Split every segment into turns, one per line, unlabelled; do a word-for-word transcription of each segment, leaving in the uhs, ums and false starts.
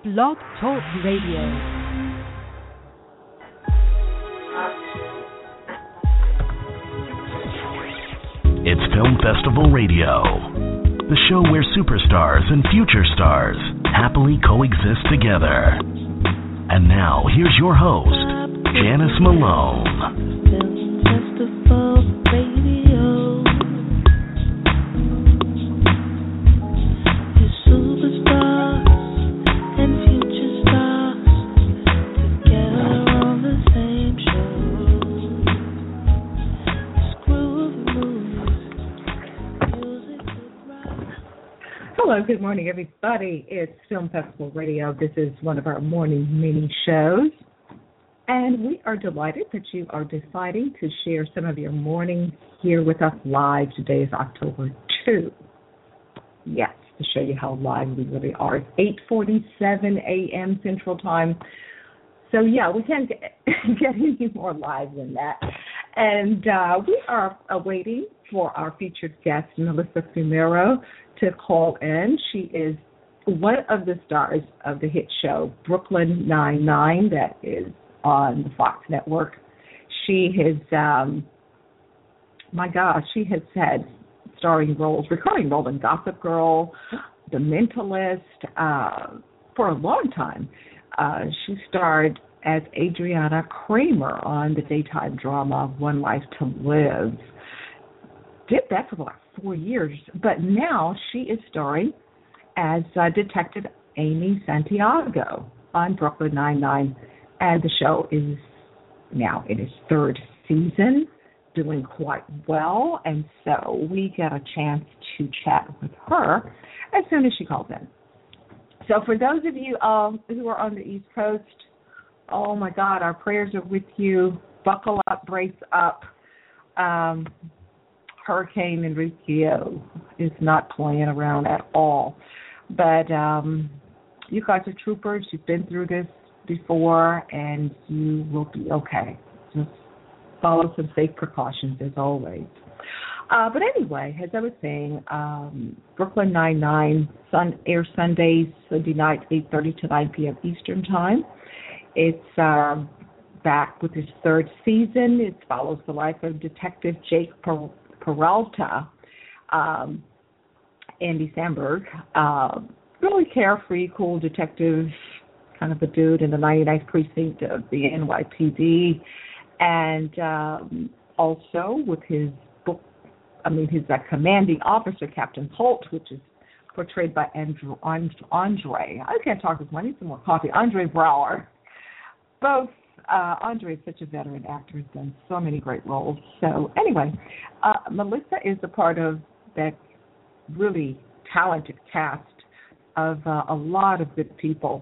Blog Talk Radio.
It's Film Festival Radio, the show where superstars and future stars happily coexist together. And now, here's your host, Janice Malone.
Film Festival Radio. Your superstars and future stars together on the same show. Screw of movies, music that rocks.
Hello, good morning, everybody. It's Film Festival Radio. This is one of our morning mini shows, and we are delighted that you are deciding to share some of your morning here with us live. Today is October second. Yes, to show you how live we really are. It's eight forty-seven a.m. Central Time. So, yeah, we can't get, get any more live than that. And uh, we are awaiting for our featured guest, Melissa Fumero, to call in. She is one of the stars of the hit show Brooklyn Nine-Nine that is on the Fox network. She has, um, my gosh, she has had starring roles, recurring role in Gossip Girl, The Mentalist, uh, for a long time. Uh, she starred as Adriana Kramer on the daytime drama One Life to Live. Did that for like four years, but now she is starring as uh, Detective Amy Santiago on Brooklyn Nine-Nine, and the show is now in its third season, doing quite well, and so we get a chance to chat with her as soon as she calls in. So for those of you um, who are on the East Coast, oh my God, our prayers are with you. Buckle up, brace up. Um, Hurricane Enrique is not playing around at all. But um, you guys are troopers. You've been through this before, and you will be okay. Just follow some safe precautions, as always. Uh, but anyway, as I was saying, um, Brooklyn Nine-Nine sun, airs Sundays, Sunday nights, eight thirty to nine p.m. Eastern Time. It's uh, back with its third season. It follows the life of Detective Jake Per- Peralta, um, Andy Samberg, uh, really carefree, cool detective, kind of a dude in the ninety-ninth precinct of the N Y P D, and um, also with his book, I mean, his uh, commanding officer, Captain Holt, which is portrayed by Andrew, Andre. I can't talk as much. I need some more coffee. Andre Braugher. Both. Uh, Andre is such a veteran actor, has done so many great roles. So anyway, uh, Melissa is a part of that really talented cast of uh, a lot of good people.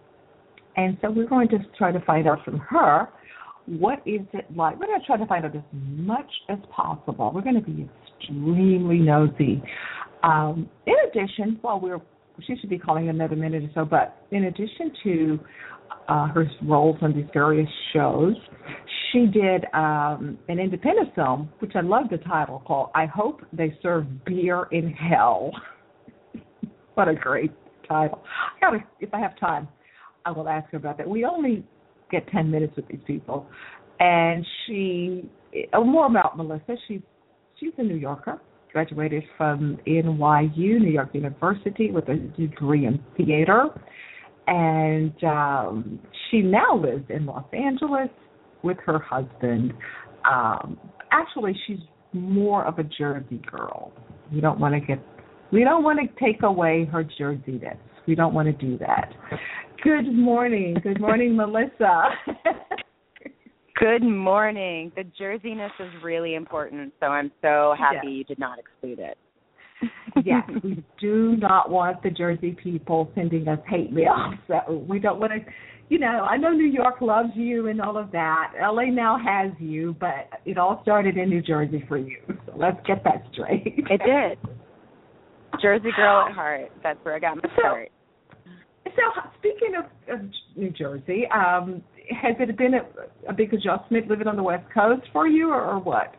And so we're going to try to find out from her, what is it like? We're going to try to find out as much as possible. We're going to be extremely nosy. Um, in addition, while we're, she should be calling in another minute or so, but in addition to Uh, her roles on these various shows, she did um, an independent film, which I love the title, called I Hope They Serve Beer in Hell. What a great title. I gotta, if I have time, I will ask her about that. We only get ten minutes with these people. And she, oh, more about Melissa, she's, she's a New Yorker, graduated from N Y U, New York University, with a degree in theater. And um, she now lives in Los Angeles with her husband. Um, actually, she's more of a Jersey girl. We don't want to get, we don't want to take away her Jerseyness. We don't want to do that. Good morning, good morning, Melissa.
Good morning. The Jerseyness is really important, so I'm so happy
yes.
you did not exclude it.
Yes, we do not want the Jersey people sending us hate mail. So we don't want to, you know, I know New York loves you and all of that. L A now has you, but it all started in New Jersey for you. So let's get that straight.
It did. Jersey girl at heart. That's where I got my
so,
start.
So speaking of, of New Jersey, um, has it been a, a big adjustment living on the West Coast for you, or, or what?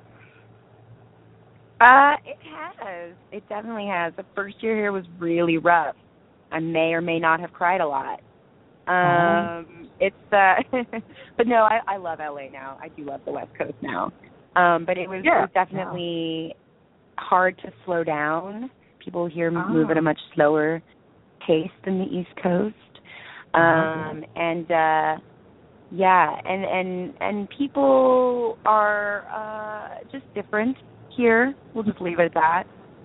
Uh, it has. It definitely has. The first year here was really rough. I may or may not have cried a lot. Um, it's, uh, but no, I, I love L A now. I do love the West Coast now. Um, but it was,
Yeah.
it was definitely yeah. hard to slow down. People here
oh.
move at a much slower pace than the East Coast. Um,
oh.
and, uh, yeah, and, and, and people are, uh, just different here. We'll just leave it at that.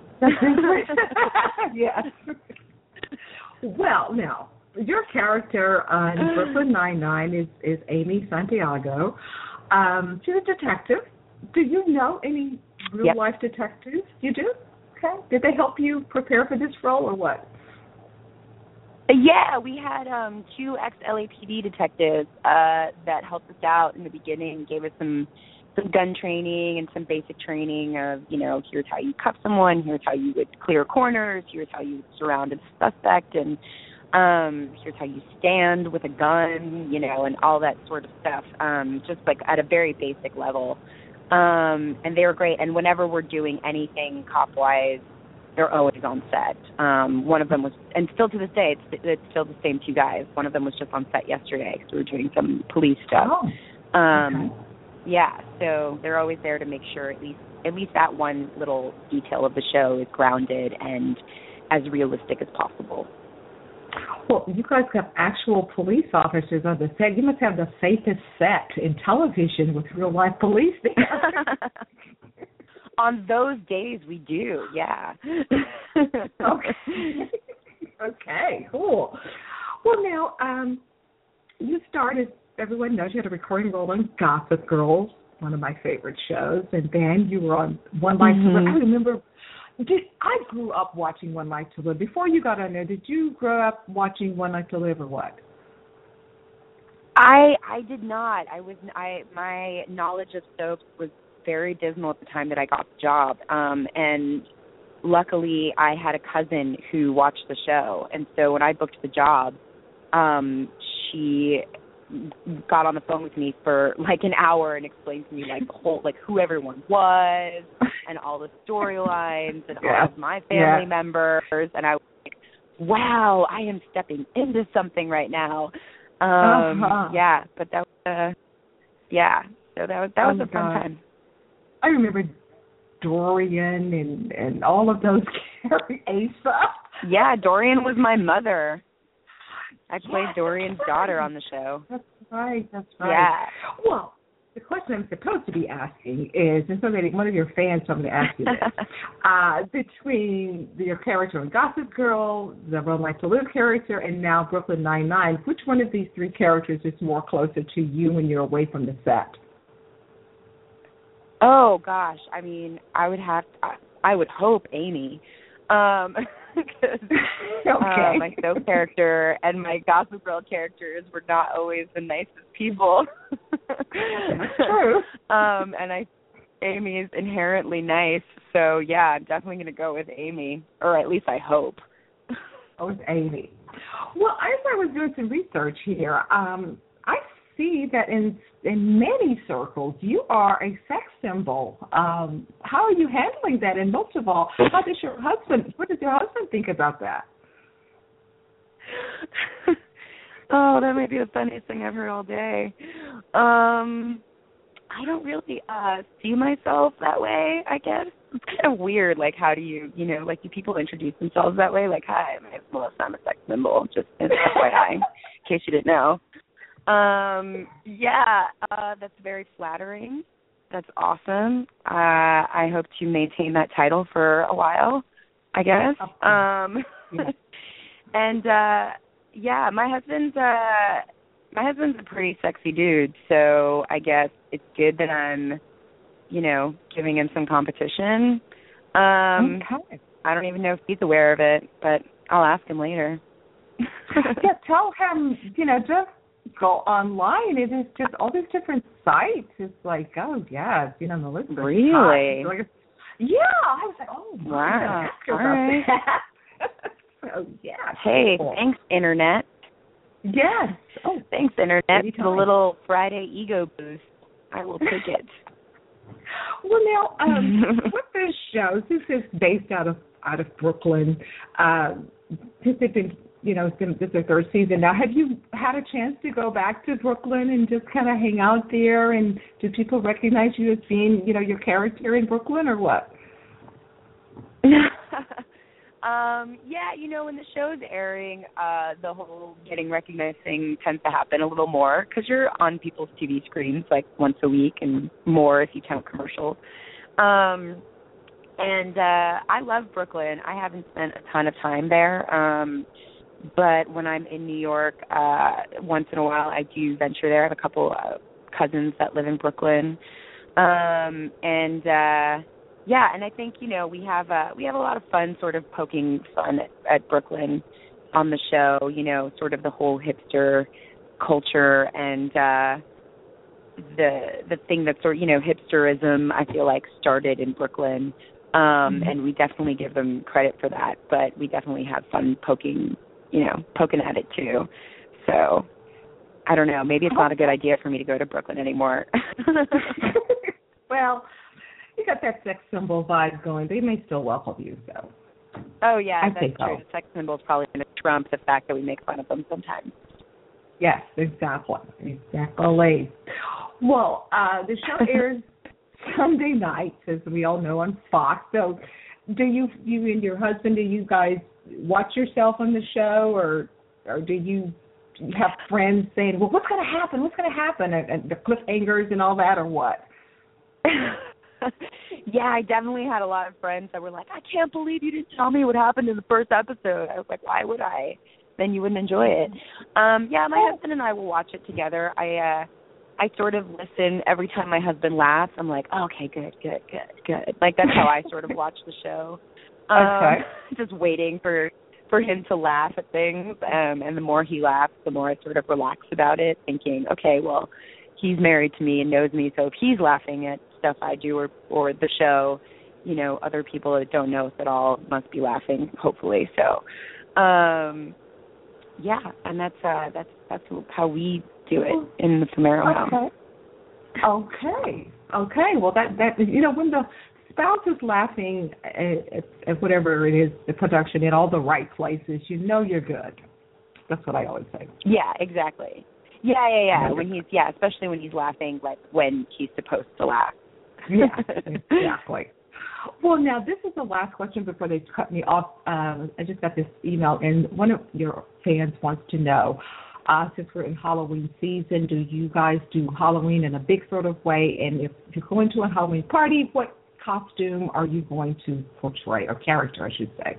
Yes. Well, now, your character on Brooklyn Nine-Nine is, is Amy Santiago. Um, she's a detective. Do you know any real-life yep. detectives? You do? Okay. Did they help you prepare for this role or what?
Yeah, we had um, two ex-L A P D detectives uh, that helped us out in the beginning, gave us some some gun training and some basic training of, you know, here's how you cuff someone, here's how you would clear corners, here's how you surround a suspect, and um, here's how you stand with a gun, you know, and all that sort of stuff, um, just like at a very basic level. Um, and they were great. And whenever we're doing anything cop-wise, they're always on set. Um, one of them was, and still to this day, it's, it's still the same two guys. One of them was just on set yesterday because we were doing some police stuff.
Oh,
um,
okay.
Yeah, so they're always there to make sure at least at least that one little detail of the show is grounded and as realistic as possible.
Well, you guys have actual police officers on the set. You must have the safest set in television with real-life police there.
On those days, we do, yeah.
Okay. Okay, cool. Well, now, um, you started, everyone knows you had a recurring role on Gossip Girl, one of my favorite shows, and then you were on One Life to Live. I remember, did, I grew up watching One Life to Live. Before you got on there, did you grow up watching One Life to Live or what?
I I did not. I was I my knowledge of soaps was very dismal at the time that I got the job, um, and luckily I had a cousin who watched the show, and so when I booked the job, um, she got on the phone with me for like an hour and explained to me like the whole, like who everyone was and all the storylines and
yeah.
all of my family
yeah.
members, and I was like, wow, I am stepping into something right now. Um,
uh-huh.
Yeah, but that was, uh, yeah, so that was that was
oh
a fun
God.
time.
I remember Dorian and, and all of those characters. Asa.
Yeah, Dorian was my mother. I played
yes,
Dorian's
right.
daughter on the show.
That's right, that's right.
Yeah.
Well, the question I'm supposed to be asking is, and somebody, one of your fans told me to ask you this, uh, between your character in Gossip Girl, the One Life to Live character, and now Brooklyn Nine-Nine, which one of these three characters is more closer to you when you're away from the set?
Oh gosh, I mean, I would have, I, I would hope Amy, um, because
okay.
uh, my soap character and my Gossip Girl characters were not always the nicest people.
That's true.
um, and I, Amy is inherently nice, so yeah, I'm definitely going to go with Amy, or at least I hope.
Oh, it's Amy. Well, as I was doing some research here, um, I see that in in many circles you are a sex symbol. Um, how are you handling that? And most of all, how does your husband? What does your husband think about that?
Oh, that might be the funniest thing I've heard all day. Um, I don't really uh, see myself that way, I guess. It's kind of weird, like, how do you, you know, like, do people introduce themselves that way? Like, hi, my name's Melissa, I'm a sex symbol, just as F Y I, in case you didn't know. Um, yeah, uh, that's very flattering. That's awesome. Uh, I hope to maintain that title for a while, I guess. Um,
yeah.
and, uh, yeah, my husband's, uh, my husband's a pretty sexy dude, so I guess it's good that I'm, you know, giving him some competition. Um,
okay.
I don't even know if he's aware of it, but I'll ask him later.
Yeah, tell him, you know, just go online. It is just all these different sites. It's like, oh, yeah, you know, Melissa.
Really?
Like, yeah. I was like, oh,
wow.
All
right.
So, yeah.
Hey,
cool.
Thanks, Internet.
Yes. Oh,
thanks, Internet,
anytime.
for the little Friday ego boost. I will take it.
Well, now, um, with this show, this is based out of out of Brooklyn. Uh, has it been you know, it's gonna, this is their third season now. Have you had a chance to go back to Brooklyn and just kind of hang out there? And do people recognize you as being, you know, your character in Brooklyn, or what?
um, yeah, you know, when the show's airing, uh, the whole getting recognized thing tends to happen a little more because you're on people's T V screens like once a week and more if you count commercials. Um, and uh, I love Brooklyn. I haven't spent a ton of time there, um, but when I'm in New York, uh, once in a while I do venture there. I have a couple of cousins that live in Brooklyn, um, and uh, yeah, and I think you know we have a we have a lot of fun, sort of poking fun at, at Brooklyn on the show. You know, sort of the whole hipster culture and uh, the the thing that sort of, you know hipsterism. I feel like started in Brooklyn. Um,
Mm-hmm.
and we definitely give them credit for that, but we definitely have fun poking, you know, poking at it too. So, I don't know. Maybe it's not a good idea for me to go to Brooklyn anymore.
Well, you got that sex symbol vibe going. They may still welcome you, so.
Oh, yeah,
I
that's
think
true.
so.
The sex symbol is probably going to trump the fact that we make fun of them sometimes.
Yes, exactly. Exactly. Well, uh, the show airs Sunday nights, as we all know, on Fox. So do you you and your husband, do you guys watch yourself on the show, or or do you have friends saying, well, what's going to happen? What's going to happen? And, and the cliffhangers and all that, or what?
Yeah, I definitely had a lot of friends that were like, I can't believe you didn't tell me what happened in the first episode. I was like, why would I? Then you wouldn't enjoy it. Um, yeah, my husband and I will watch it together. I uh, I sort of listen every time my husband laughs. I'm like, oh, okay, good, good, good, good. Like that's how I sort of watch the show. Um,
Okay.
Just waiting for for him to laugh at things. Um, and the more he laughs, the more I sort of relax about it, thinking, okay, well, he's married to me and knows me, so if he's laughing at stuff I do or or the show, you know, other people that don't know us at all must be laughing, hopefully. So, um, yeah, and that's uh, that's that's how we do it in the Fumero home.
Okay. Okay. Okay. Well, that that you know when the spouse is laughing at, at whatever it is, the production in all the right places, you know you're good. That's what I always say.
Yeah, exactly. Yeah, yeah, yeah. When he's yeah, especially when he's laughing, like when he's supposed to laugh.
Yeah, exactly. Well, now this is the last question before they cut me off. Um, I just got this email, and one of your fans wants to know, uh, since we're in Halloween season, do you guys do Halloween in a big sort of way? And if you're going to a Halloween party, what costume are you going to portray, or character, I should say?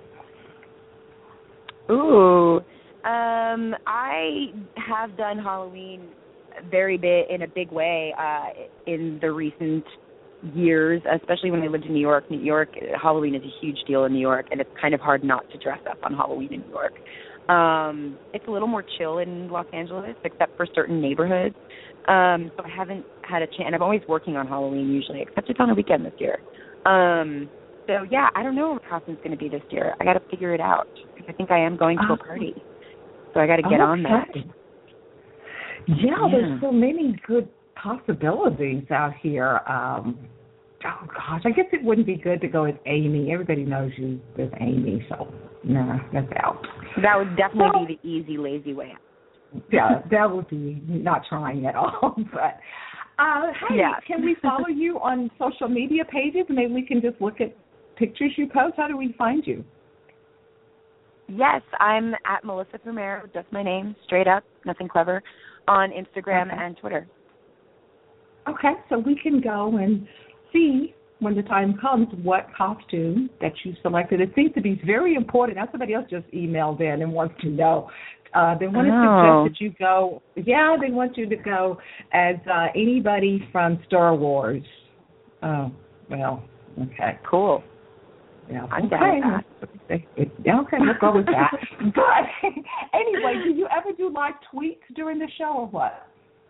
Ooh, um, I have done Halloween very big in a big way uh, in the recent years, especially when I lived in New York. New York, Halloween is a huge deal in New York, and it's kind of hard not to dress up on Halloween in New York. Um, it's a little more chill in Los Angeles, except for certain neighborhoods. Um, so I haven't had a chance. I'm always working on Halloween usually, except it's on a weekend this year. Um, so yeah, I don't know what costume's going to be this year. I got to figure it out because I think I am going to a party, so I got to get
okay.
on that.
Yeah,
Yeah.
there's so many good possibilities out here. Um, oh gosh, I guess it wouldn't be good to go as Amy. Everybody knows you as Amy, so nah, that's out.
That would definitely
Well,
be the easy, lazy way out.
Yeah, that would be not trying at all. But uh, hey,
Yeah.
can we follow you on social media pages? Maybe we can just look at pictures you post. How do we find you?
Yes, I'm at Melissa Fumero, just my name, straight up, nothing clever, on Instagram
Okay.
and Twitter.
Okay, so we can go and see when the time comes what costume that you selected. It seems to be very important. Now somebody else just emailed in and wants to know. Uh, they want to
Oh.
suggest that you go, yeah, they want you to go as uh, anybody from Star Wars. Oh, well, okay.
Cool.
Yeah,
I'm
okay.
down with
Yeah, okay, we'll go with that. But anyway, do you ever do live tweets during the show or what?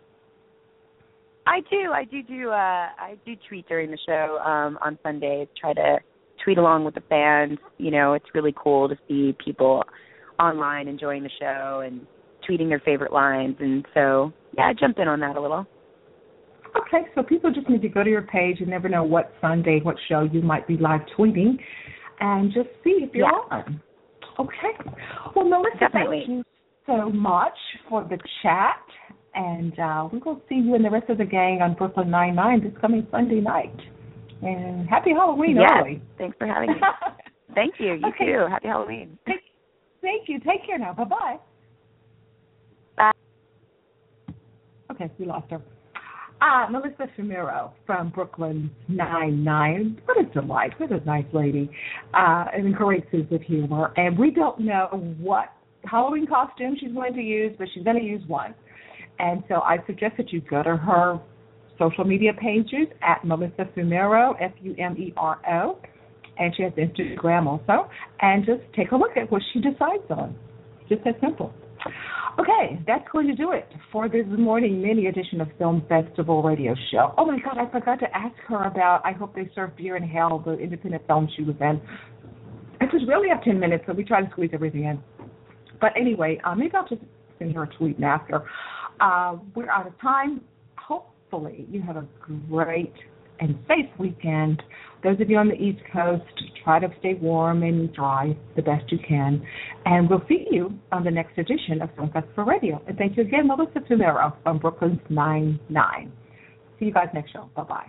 I do. I do do. Uh, I do tweet during the show um, on Sundays. Try to tweet along with the fans. You know, it's really cool to see people online enjoying the show and tweeting their favorite lines. And so, yeah, I jumped in on that a little.
Okay, so people just need to go to your page. You never know what Sunday, what show you might be live tweeting, and just see if you're
Yeah.
on. Okay. Well, Melissa,
Definitely.
thank you so much for the chat. And uh, we will see you and the rest of the gang on Brooklyn Nine-Nine this coming Sunday night. And happy Halloween
yes.
early.
Thanks for having me. Thank you. You
okay.
too. Happy Halloween.
Thank, thank you. Take care now. Bye-bye.
Bye.
Okay, we lost her. Uh, Melissa Fumero from Brooklyn Nine-Nine. What a delight. What a nice lady. Uh, and a great sense of humor. And we don't know what Halloween costume she's going to use, but she's going to use one. And so I suggest that you go to her social media pages at Melissa Fumero, F U M E R O, and she has Instagram also, and just take a look at what she decides on. Just that simple. Okay, that's going to do it for this morning mini edition of Film Festival Radio Show. Oh, my God, I forgot to ask her about I Hope They Serve Beer in Hell, the independent film she was in. I just really have ten minutes, so we try to squeeze everything in. But anyway, uh, maybe I'll just send her a tweet and ask her. Uh, we're out of time. Hopefully you have a great and safe weekend. Those of you on the East Coast, try to stay warm and dry the best you can. And we'll see you on the next edition of Film Festival Radio. And thank you again, Melissa Fumero from Brooklyn Nine-Nine. See you guys next show. Bye-bye.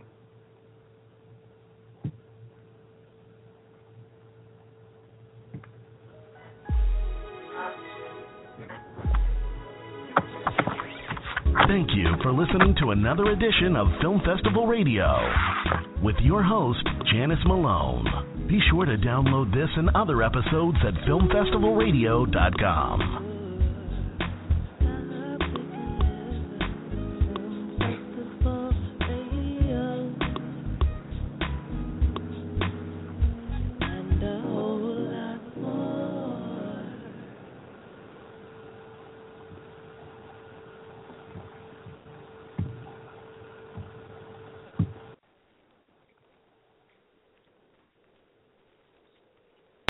Thank you for listening to another edition of Film Festival Radio with your host, Janice Malone. Be sure to download this and other episodes at film festival radio dot com.